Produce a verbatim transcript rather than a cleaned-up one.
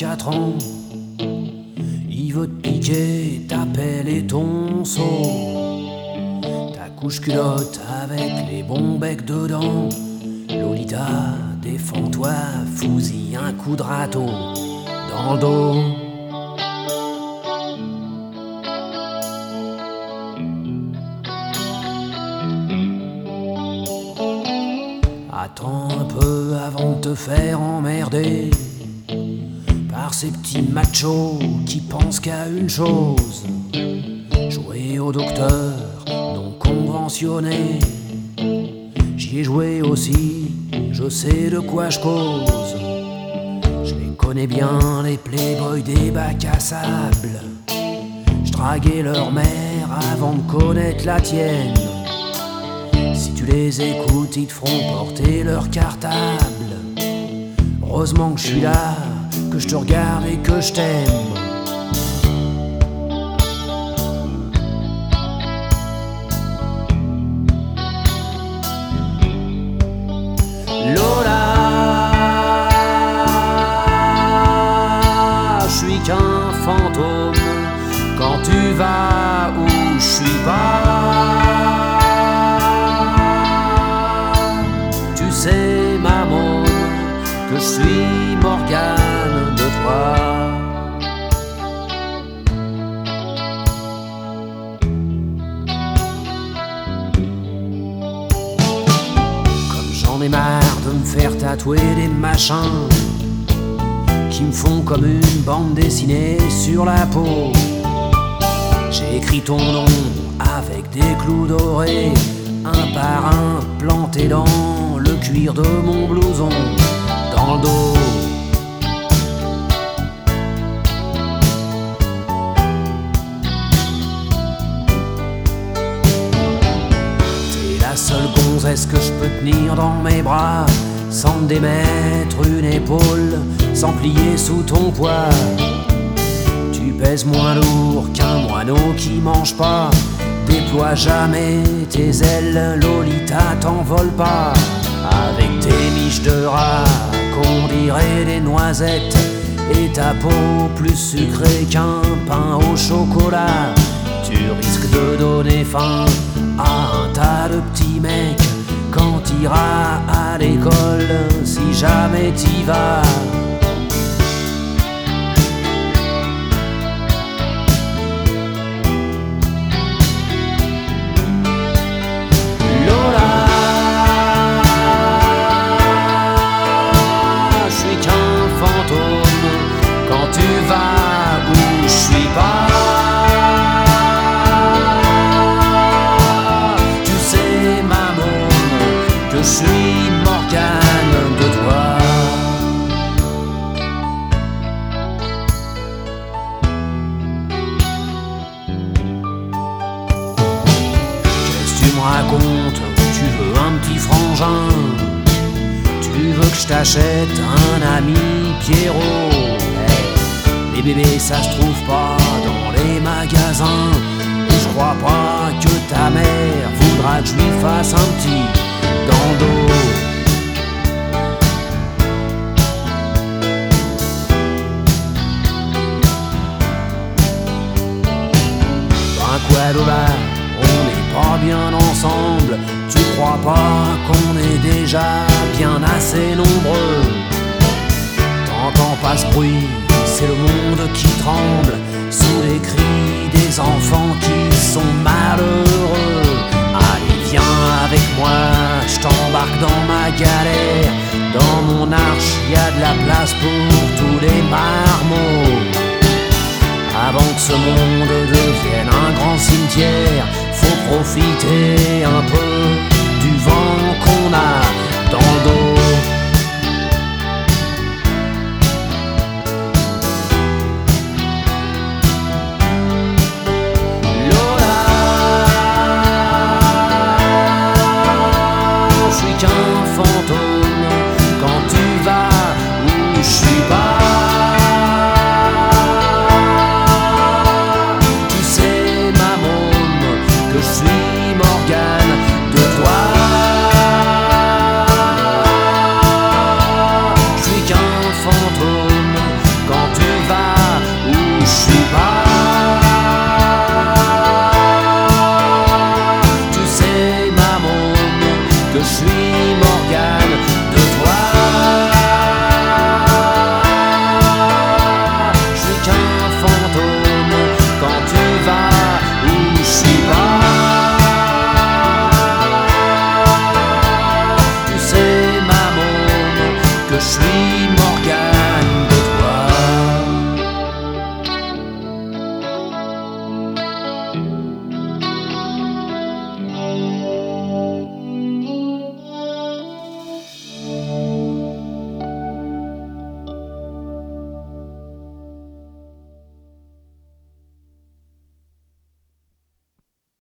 quatre ans. Il veut te piquer ta pelle et ton seau, ta couche culotte avec les bons becs dedans. Lolita, défends-toi, fousille un coup de râteau dans le dos. Attends un peu avant de te faire emmerder par ces petits machos qui pensent qu'à une chose: jouer au docteur non conventionné. J'y ai joué aussi, je sais de quoi je cause. Je les connais bien, les playboys des bacs à sable. Je draguais leur mère avant de connaître la tienne. Si tu les écoutes, ils te feront porter leur cartable. Heureusement que je suis là, que je te regarde et que je t'aime. Lola, je suis qu'un fantôme quand tu vas où je suis pas. Tu sais, maman, que je suis Morgane de toi. Comme j'en ai marre de me faire tatouer des machins qui me font comme une bande dessinée sur la peau. J'ai écrit ton nom avec des clous dorés, un par un planté dans le cuir de mon blouson, dans le dos. T'es la seule gonzesse que je peux tenir dans mes bras, sans me démettre une épaule, sans plier sous ton poids. Tu pèses moins lourd qu'un moineau qui mange pas. Déploie jamais tes ailes, Lolita, t'envole pas. Avec tes miches de rat qu'on dirait des noisettes, et ta peau plus sucrée qu'un pain au chocolat, tu risques de donner faim à un tas de petits mecs quand t'iras à l'école, si jamais t'y vas. Tu vas où je suis pas. Tu sais, maman, que je suis Morgane de toi. Qu'est-ce que tu me racontes? Tu veux un petit frangin? Tu veux que je t'achète un ami Pierrot? Les bébés, ça se trouve pas dans les magasins. Et je crois pas que ta mère voudra que je lui fasse un petit dans le dos. Ben quoi, Lola, on n'est pas bien ensemble. Tu crois pas qu'on est déjà bien assez nombreux? T'entends pas ce bruit? C'est le monde qui tremble sous les cris des enfants qui sont malheureux. Allez, viens avec moi, je t'embarque dans ma galère. Dans mon arche, y a de la place pour tous les marmots. Avant que ce monde devienne un grand cimetière, faut profiter un